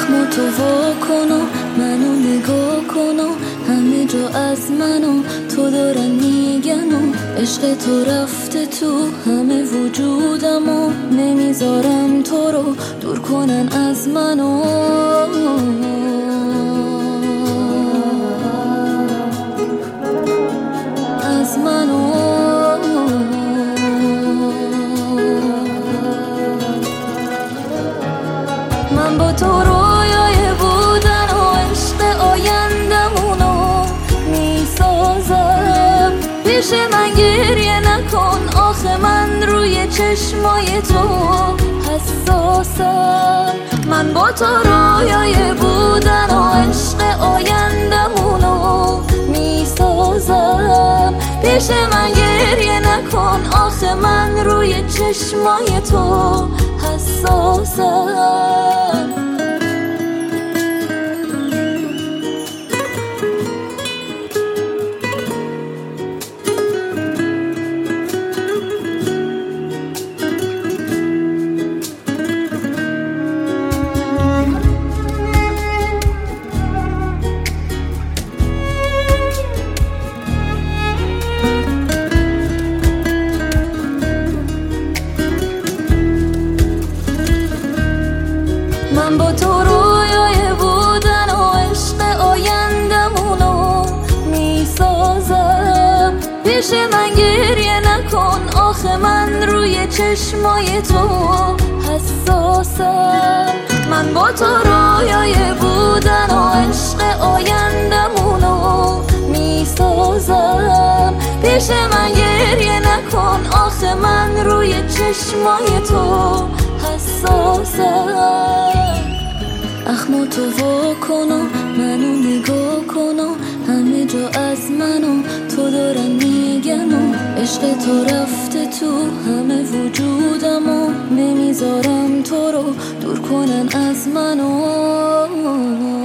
زخم تو وا کن و منو نگاه کن و همه جا از منو تو دارن میگن و عشق تو رفته تو همه وجودم و نمیذارم تو رو دور کنن از منو. از منو من با تو رویای بودن و عشق آیندمونو میسازم. پیش من گریه نکن آخه من روی چشمای تو حساسم. من با تو رویای بودن و عشق آیندمونو میسازم. پیش من گریه نکن آخه من روی چشمای تو حساسم. من با تو رویای بودن و عشق آیندمونو میسازم. پیش من گریه نکن آخه من روی چشمای تو حساسم. من با تو رویای بودن و عشق آیندمونو میسازم. پیش من گریه نکن آخه من روی چشمای تو حساسم. زخم تو وا کن و منو نگاه کن و همه جا از منو تو دارن میگن و عشق تو رفته تو همه وجودم و نمیذارم تو رو دور کنن از منو.